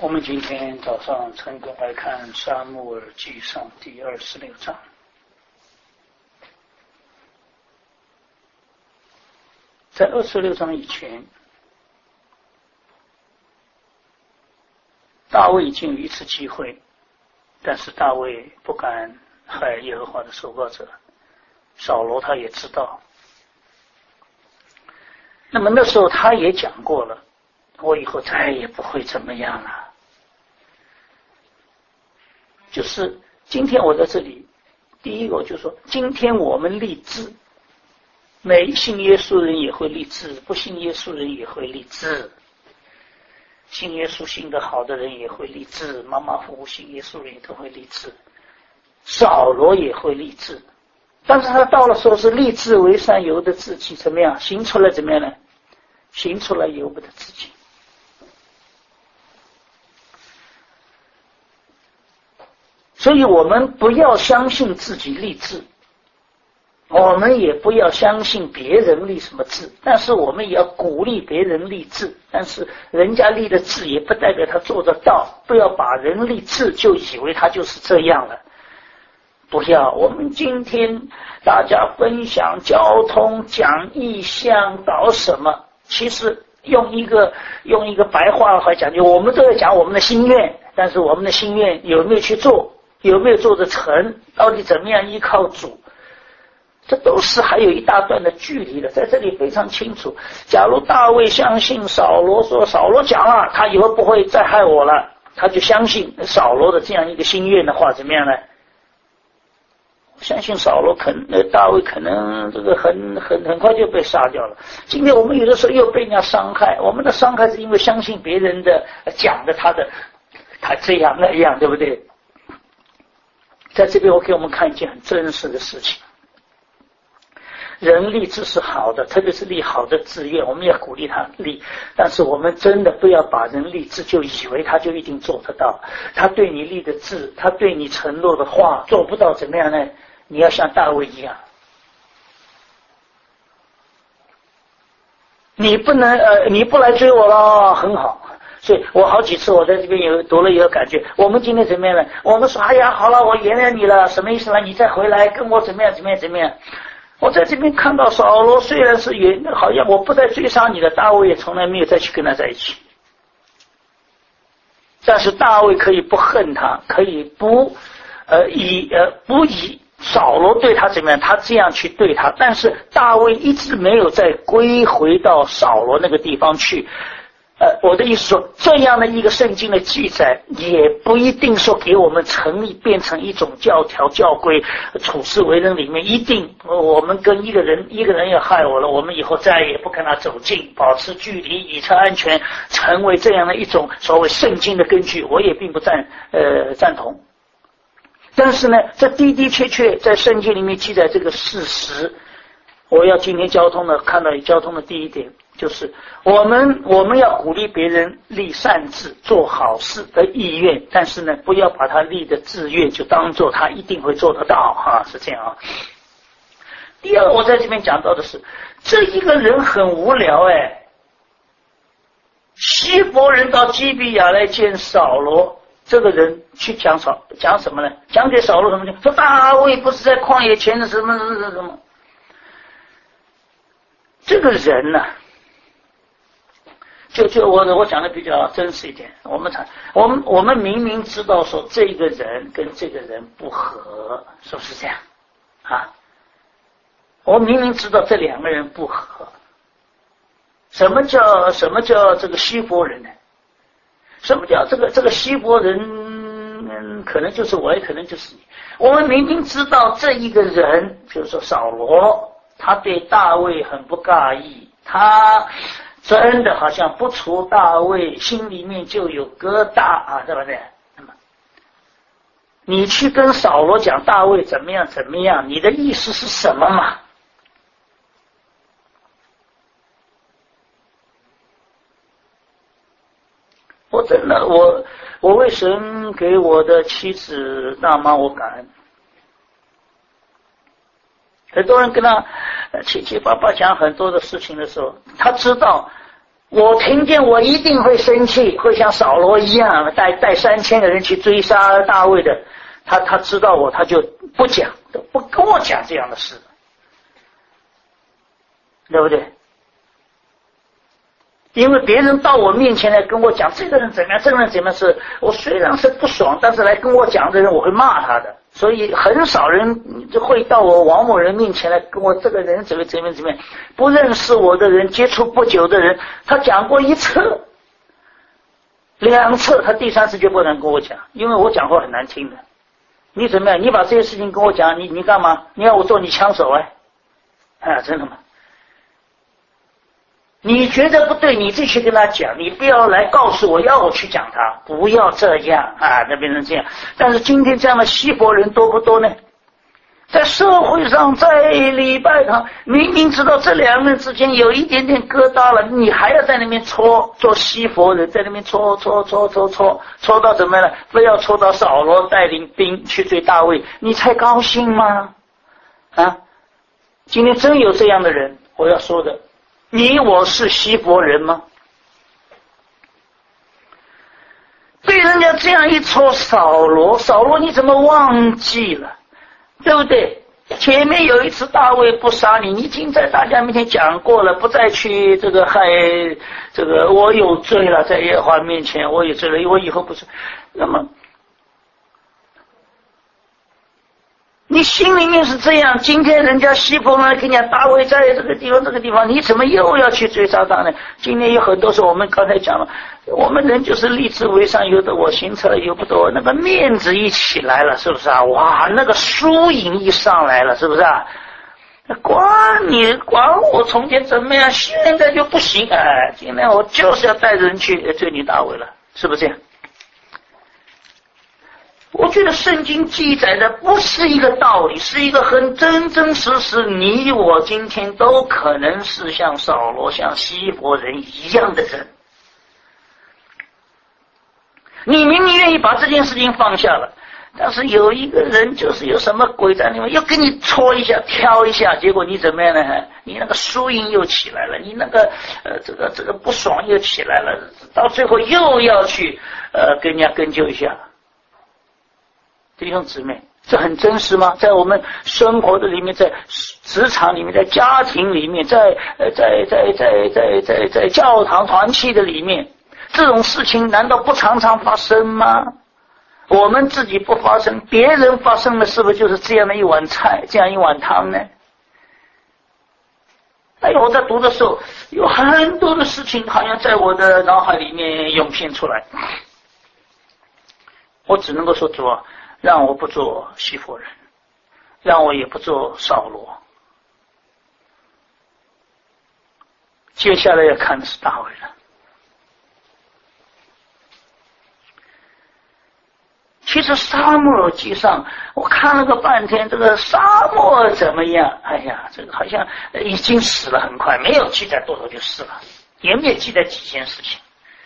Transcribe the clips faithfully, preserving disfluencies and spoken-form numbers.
我们今天早上成功来看《撒母耳记上》第二十六章。在二十六章以前，大卫已经有一次机会，但是大卫不敢害耶和华的受膏者扫罗，他也知道。那么那时候他也讲过了，我以后再也不会怎么样了。就是今天我在这里，第一个我就说，今天我们立志，每信耶稣人也会立志，不信耶稣人也会立志，信耶稣信得好的人也会立志，马马虎虎信耶稣人也都会立志，扫罗也会立志，但是他到了时候是立志为善，由得自己怎么样行出来，怎么样呢？行出来由不得自己。所以我们不要相信自己立志，我们也不要相信别人立什么志，但是我们也要鼓励别人立志，但是人家立的志也不代表他做得到，不要把人立志就以为他就是这样了。不要，我们今天大家分享交通，讲意向，搞什么，其实用一个用一个白话来讲，就我们都在讲我们的心愿，但是我们的心愿有没有去做，有没有做得成，到底怎么样依靠主，这都是还有一大段的距离的，在这里非常清楚。假如大卫相信扫罗，说扫罗讲了他以后不会再害我了，他就相信扫罗的这样一个心愿的话，怎么样呢？相信扫罗可能大卫可能这个很很很快就被杀掉了。今天我们有的时候又被人家伤害，我们的伤害是因为相信别人的讲的他的他这样那样，对不对？在这边我给我们看一件很真实的事情，人立志是好的，特别是立好的志愿，我们要鼓励他立，但是我们真的不要把人立志就以为他就一定做得到，他对你立的志，他对你承诺的话做不到，怎么样呢？你要像大卫一样，你不能呃，你不来追我了，很好。所以我好几次我在这边有读了也有感觉，我们今天怎么样呢？我们说哎呀好了，我原谅你了，什么意思呢？你再回来跟我怎么样怎么样怎么样。我在这边看到扫罗虽然是原好像我不再追杀你的，大卫也从来没有再去跟他在一起，但是大卫可以不恨他，可以不呃以呃不以扫罗对他怎么样，他这样去对他，但是大卫一直没有再归回到扫罗那个地方去。呃，我的意思说，这样的一个圣经的记载，也不一定说给我们成立变成一种教条教规，处事为人里面一定，我们跟一个人一个人要害我了，我们以后再也不跟他走近，保持距离，以策安全，成为这样的一种所谓圣经的根据，我也并不赞呃赞同。但是呢，这的的确确在圣经里面记载这个事实。我要今天交通的看到交通的第一点，就是我们我们要鼓励别人立善志，做好事的意愿，但是呢，不要把他立的志愿就当做他一定会做得到哈，是这样啊。第二，我在这边讲到的是，这一个人很无聊哎，希伯人到基比亚来见扫罗，这个人去讲扫讲什么呢？讲给扫罗什么呢？说大卫不是在旷野前的什么什么什么。这个人呢、啊，就就我我讲的比较真实一点，我们谈我们我们明明知道说这个人跟这个人不合，是不是这样啊？我明明知道这两个人不合，什么叫什么叫这个希伯人呢？什么叫这个这个希伯人？嗯，可能就是我，也可能就是你。我们明明知道这一个人，比如说扫罗。他对大卫很不尬意，他真的好像不除大卫心里面就有疙瘩啊，对不对？那么你去跟扫罗讲大卫怎么样怎么样，你的意思是什么嘛？我真的我我为神给我的妻子大妈我感恩。很多人跟他七七八八讲很多的事情的时候，他知道我听见我一定会生气，会像扫罗一样带带三千个人去追杀大卫的。他他知道我，他就不讲，不跟我讲这样的事，对不对？因为别人到我面前来跟我讲这个人怎么样，这个人怎么样，是我虽然是不爽，但是来跟我讲的人我会骂他的，所以很少人就会到我王某人面前来跟我这个人怎么怎么怎么样。不认识我的人，接触不久的人，他讲过一次两次，他第三次就不能跟我讲，因为我讲话很难听的。你怎么样？你把这些事情跟我讲，你你干嘛？你要我做你枪手哎？啊，真的吗？你觉得不对，你自己去跟他讲，你不要来告诉我要我去讲他，不要这样啊，那变成这样。但是今天这样的西佛人多不多呢？在社会上，在礼拜堂，明明知道这两个人之间有一点点疙瘩了，你还要在那边搓，做西佛人在那边搓搓搓搓搓搓到怎么样了？非要搓到扫罗带领兵去追大卫，你才高兴吗？啊，今天真有这样的人，我要说的，你我是西佛人吗？被人家这样一戳扫罗，扫罗你怎么忘记了？对不对？前面有一次大卫不杀你，你已经在大家面前讲过了，不再去这个害这个我有罪了，在耶和华面前我有罪了，我以后不是。那么你心里面是这样，今天人家西弗呢跟你讲大卫在这个地方这个地方，你怎么又要去追杀他呢？今天有很多是我们刚才讲了，我们人就是立志为善，由得我行，策由不得我，那个面子一起来了，是不是啊？哇，那个输赢一上来了，是不是啊？管你管我从前怎么样，现在就不行，哎，今天我就是要带人去追你大卫了，是不是这样？我觉得圣经记载的不是一个道理，是一个很真真实实，你我今天都可能是像扫罗像西弗人一样的人。你明明愿意把这件事情放下了，但是有一个人就是有什么鬼在里面，又给你戳一下挑一下，结果你怎么样呢？你那个输赢又起来了，你那个呃这个这个不爽又起来了，到最后又要去呃跟人家跟究一下。弟兄姊妹，这很真实吗？在我们生活的里面，在职场里面，在家庭里面，在呃在在在在在在教堂团契的里面，这种事情难道不常常发生吗？我们自己不发生，别人发生的是不是就是这样的一碗菜，这样一碗汤呢？哎呦，我在读的时候，有很多的事情好像在我的脑海里面涌现出来，我只能够说主啊，让我不做西弗人，让我也不做扫罗。接下来要看的是大卫了。其实撒母耳记上我看了个半天，这个撒母耳怎么样？哎呀，这个好像已经死了，很快，没有记载多少就死了，也没有记载几件事情。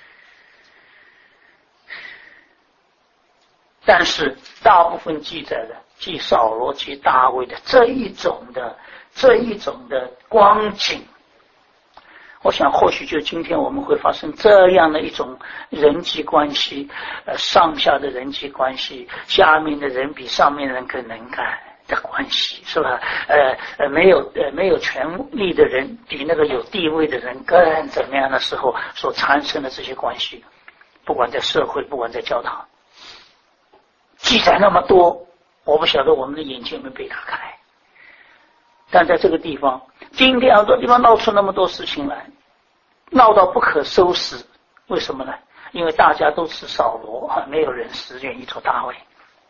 但是大部分记载的记扫罗记大卫的这一种的这一种的光景，我想或许就今天我们会发生这样的一种人际关系，呃，上下的人际关系，下面的人比上面人更能干的关系，是吧？呃呃，没有呃没有权力的人比那个有地位的人更怎么样的时候所产生的这些关系，不管在社会，不管在教堂。记载那么多，我不晓得我们的眼睛有没有被打开。但在这个地方，今天很多地方闹出那么多事情来，闹到不可收拾。为什么呢？因为大家都是扫罗，没有人是愿意做大卫。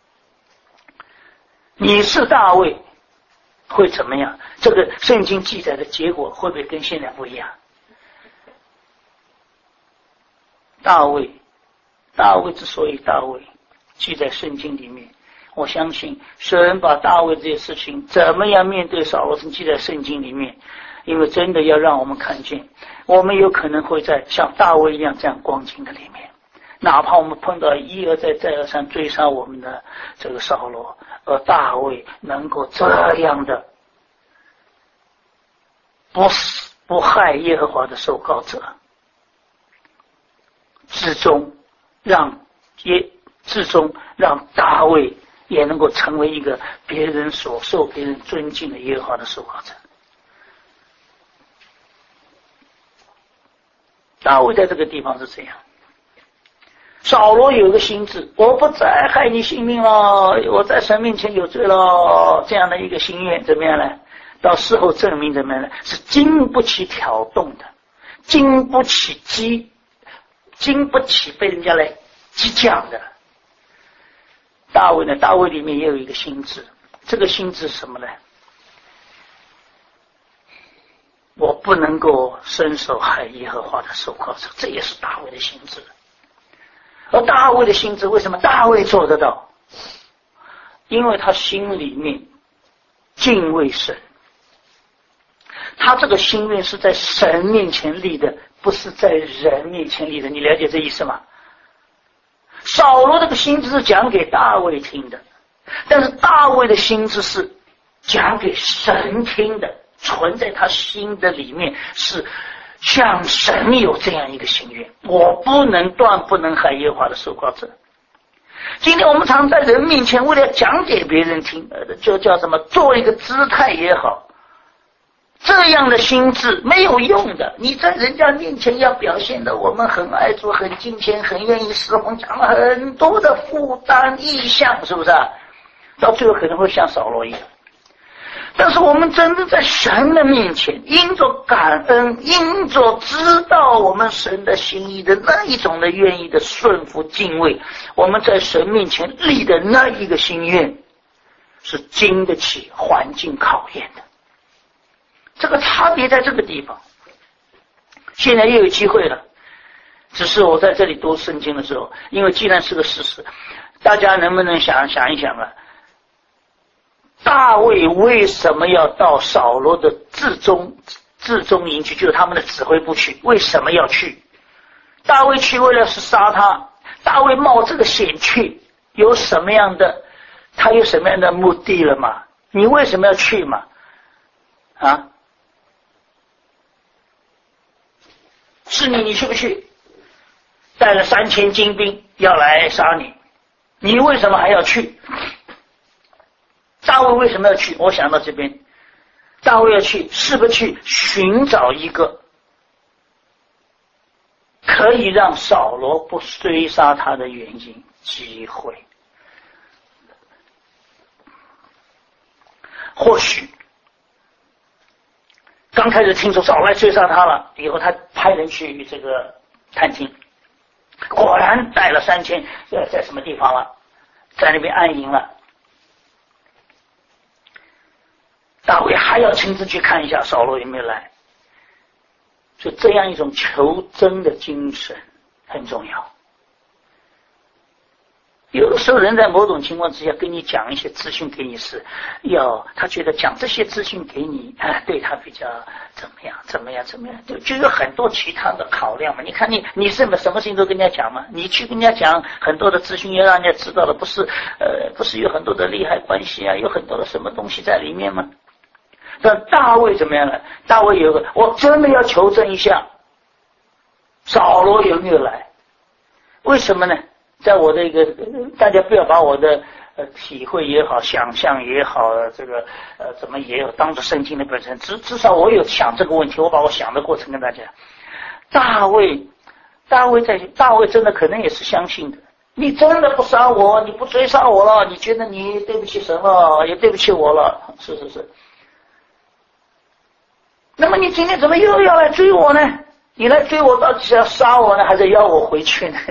你是大卫，会怎么样？这个圣经记载的结果会不会跟现在不一样？大卫，大卫之所以大卫记在圣经里面，我相信神把大卫这些事情怎么样面对扫罗记在圣经里面，因为真的要让我们看见，我们有可能会在像大卫一样这样光景的里面，哪怕我们碰到一而再再而三追杀我们的这个扫罗，而大卫能够这样的不死不害耶和华的受膏者， 至终让也至终让大卫也能够成为一个别人所受、别人尊敬的耶和华的受膏者。大卫在这个地方是这样。扫罗有一个心志，我不再害你性命了，我在神面前有罪了，这样的一个心愿怎么样呢？到事后证明怎么样呢？是经不起挑动的，经不起激，经不起被人家来激将的。大卫呢？大卫里面也有一个心志，这个心志是什么呢？我不能够伸手害耶和华的受膏者，这也是大卫的心志。而大卫的心志，为什么大卫做得到？因为他心里面敬畏神，他这个心愿是在神面前立的，不是在人面前立的。你了解这意思吗？扫罗这个心志是讲给大卫听的，但是大卫的心志是讲给神听的，存在他心的里面，是像神有这样一个心愿，我不能断不能害耶和华的受膏者。今天我们常在人面前为了讲给别人听，就叫什么做一个姿态也好，这样的心智没有用的。你在人家面前要表现的我们很爱主、很敬虔、很愿意侍奉，讲了很多的负担意向，是不是啊？到最后可能会像扫罗一样。但是我们真的在神的面前，因着感恩，因着知道我们神的心意的那一种的愿意的顺服敬畏，我们在神面前立的那一个心愿，是经得起环境考验的。这个差别在这个地方。现在又有机会了，只是我在这里读圣经的时候，因为既然是个事实，大家能不能想想一想啊？大卫为什么要到扫罗的至中至中营去，就是他们的指挥部去？为什么要去？大卫去为了是杀他，大卫冒这个险去，有什么样的他有什么样的目的了吗？你为什么要去嘛？啊？是你，你去不去？带了三千精兵要来杀你，你为什么还要去？大卫为什么要去？我想到这边，大卫要去是不是去寻找一个可以让扫罗不追杀他的原因机会？或许刚开始听说扫罗来追杀他了，以后他派人去这个探听，果然带了三千，呃，在什么地方了？在那边安营了。大卫还要亲自去看一下扫罗有没有来，所以这样一种求真的精神很重要。有的时候人在某种情况之下跟你讲一些资讯给你是要他觉得讲这些资讯给你啊，对他比较怎么样怎么样怎么样，就就有很多其他的考量嘛。你看你你是什么事情都跟人家讲嘛，你去跟人家讲很多的资讯要让人家知道的，不是呃不是有很多的利害关系啊，有很多的什么东西在里面吗？但大卫怎么样呢？大卫有个，我真的要求证一下扫罗有没有来。为什么呢？在我的一个，大家不要把我的呃体会也好，想象也好，这个呃怎么也有当着圣经的本身，至至少我有想这个问题，我把我想的过程跟大家。大卫大卫在大卫真的可能也是相信的，你真的不杀我，你不追杀我了，你觉得你对不起神了，也对不起我了，是是是。那么你今天怎么又要来追我呢？你来追我到底是要杀我呢，还是要我回去呢？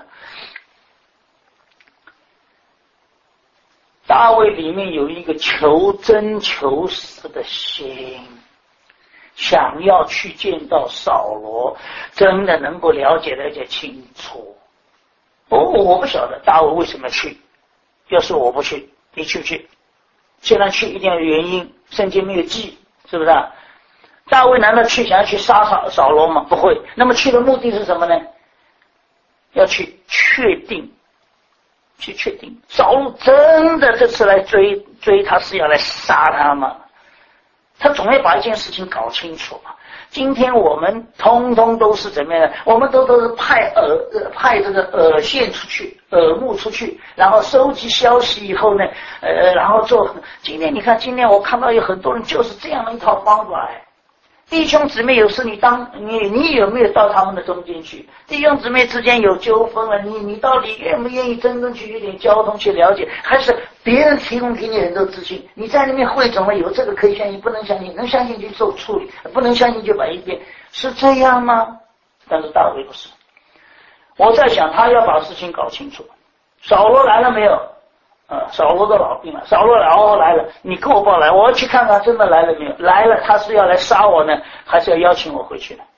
大卫里面有一个求真求实的心，想要去见到扫罗，真的能够了解了解清楚。哦，我不晓得大卫为什么去，要是我不去，你去不去？既然去一定要有原因，圣经没有记，是不是啊？大卫难道去想要去杀扫扫罗吗？不会。那么去的目的是什么呢？要去确定，去确定扫罗真的这次来追追他是要来杀他吗？ 他总要把一件事情搞清楚嘛。今天我们通通都是怎么样？我们都都是派耳、呃、派这个耳线出去，耳目出去，然后收集消息以后呢，呃，然后做。今天你看，今天我看到有很多人就是这样的一套方法哎。弟兄姊妹有时你当你你有没有到他们的中间去？弟兄姊妹之间有纠纷了，你你到底愿不愿意真正去有点交通去了解？还是别人提供给你很多资讯，你在那边汇总了有这个可以相信，不能相信，能相信就做处理，不能相信就摆一边，是这样吗？但是大卫不是。我在想他要把事情搞清楚。扫罗来了没有？呃，扫罗的老兵了，扫罗哦来了，你跟我报来，我要去看看真的来了没有？来了，他是要来杀我呢，还是要邀请我回去呢？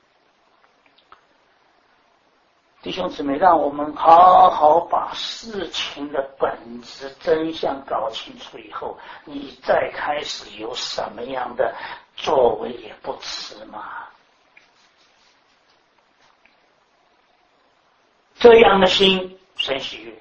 弟兄姊妹，让我们好好把事情的本质真相搞清楚以后，你再开始有什么样的作为也不迟嘛。这样的心神喜悦。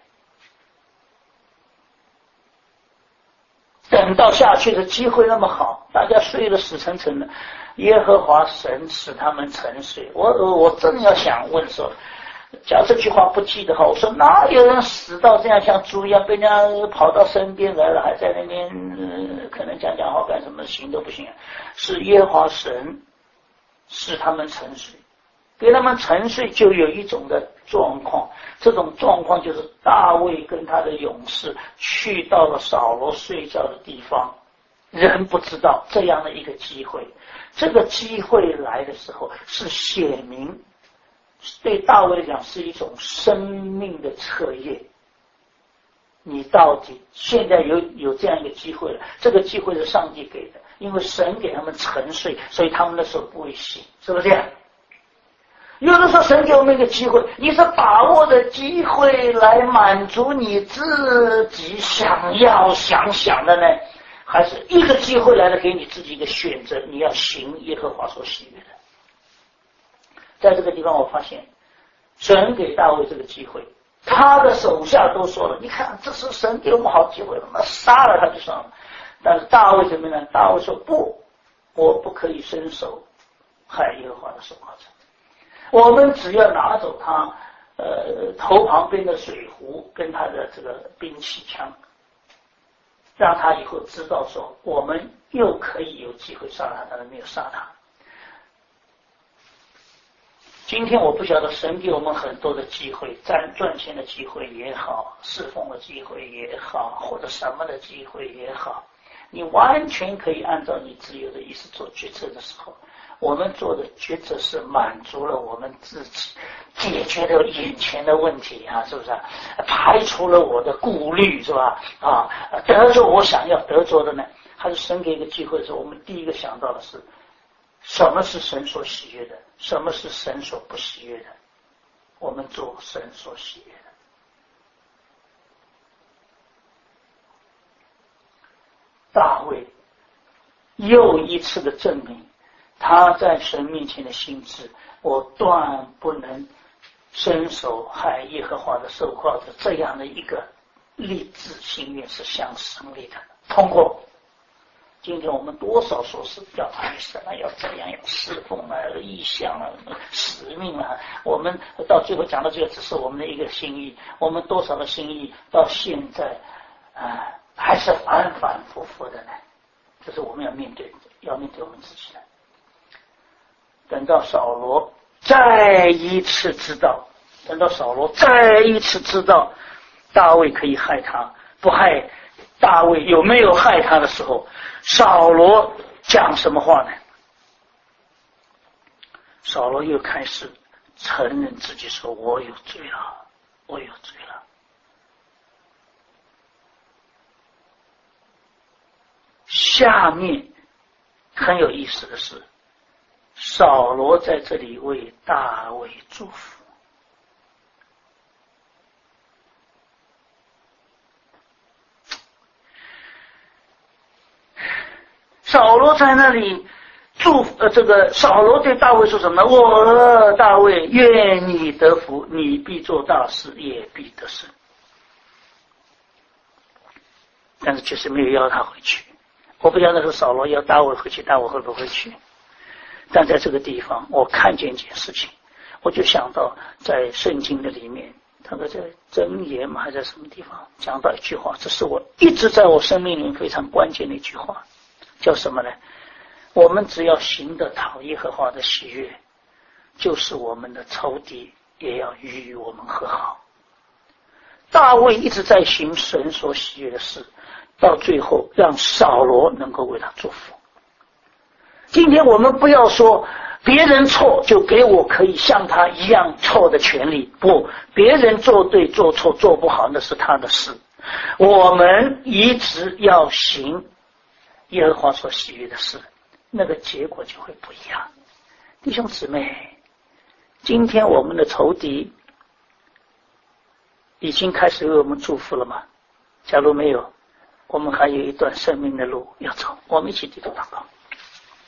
等到下去的机会那么好，大家睡得死沉沉的，耶和华神使他们沉睡。我我真要想问说，假如这句话不记得话，我说哪有人死到这样像猪一样，被人家跑到身边来了，还在那边、呃、可能讲讲话干什么，行都不行。是耶和华神使他们沉睡，给他们沉睡就有一种的状况，这种状况就是大卫跟他的勇士去到了扫罗睡觉的地方，人不知道这样的一个机会，这个机会来的时候是显明，对大卫来讲是一种生命的测验。你到底现在有有这样一个机会了，这个机会是上帝给的，因为神给他们沉睡，所以他们那时候不会醒，是不是这样？有的时候神给我们一个机会，你是把握的机会来满足你自己想要想想的呢，还是一个机会来了给你自己一个选择，你要行耶和华所喜悦的。在这个地方我发现神给大卫这个机会，他的手下都说了，你看这是神给我们好机会了，那杀了他就算了。但是大卫怎么呢？大卫说不，我不可以伸手害耶和华的守靠者。我们只要拿走他呃头旁边的水壶跟他的这个兵器枪，让他以后知道说我们又可以有机会杀他，但是没有杀他。今天我不晓得神给我们很多的机会，赚赚钱的机会也好，侍奉的机会也好，或者什么的机会也好，你完全可以按照你自由的意思做决策的时候，我们做的抉择是满足了我们自己，解决了眼前的问题啊，是不是、啊？排除了我的顾虑，是吧？啊，得着我想要得着的呢？还是神给一个机会的时候，我们第一个想到的是，什么是神所喜悦的，什么是神所不喜悦的？我们做神所喜悦的。大卫又一次的证明他在神面前的心志，我断不能伸手害耶和华的受靠者，这样的一个立志心愿是相胜利的。通过今天我们多少说是要爱神啊，要这样，要侍奉啊，意向啊，使命啊，我们到最后讲到这个只是我们的一个心意，我们多少的心意到现在啊还是反反复复的呢？这是我们要面对，要面对我们自己的。等到扫罗再一次知道，等到扫罗再一次知道大卫可以害他，不害大卫有没有害他的时候，扫罗讲什么话呢？扫罗又开始承认自己说，我有罪了，我有罪了。下面很有意思的是，扫罗在这里为大卫祝福。扫罗在那里祝呃，这个扫罗对大卫说什么呢？我大卫，愿你得福，你必做大事，也必得胜。但是就是没有邀他回去， 我不知道那时候扫罗要打我回去，打我会不会去？但在这个地方，我看见一件事情，我就想到在圣经的里面，大概在箴言嘛，还在什么地方讲到一句话，这是我一直在我生命里面非常关键的一句话，叫什么呢？我们只要行得讨耶和华的喜悦，就是我们的仇敌也要与我们和好。大卫一直在行神所喜悦的事，到最后让扫罗能够为他祝福。今天我们不要说别人错就给我可以像他一样错的权利，不，别人做对做错做不好那是他的事，我们一直要行耶和华所喜悦的事，那个结果就会不一样。弟兄姊妹，今天我们的仇敌已经开始为我们祝福了吗？假如没有，我们还有一段生命的路要走。我们一起低头祷告。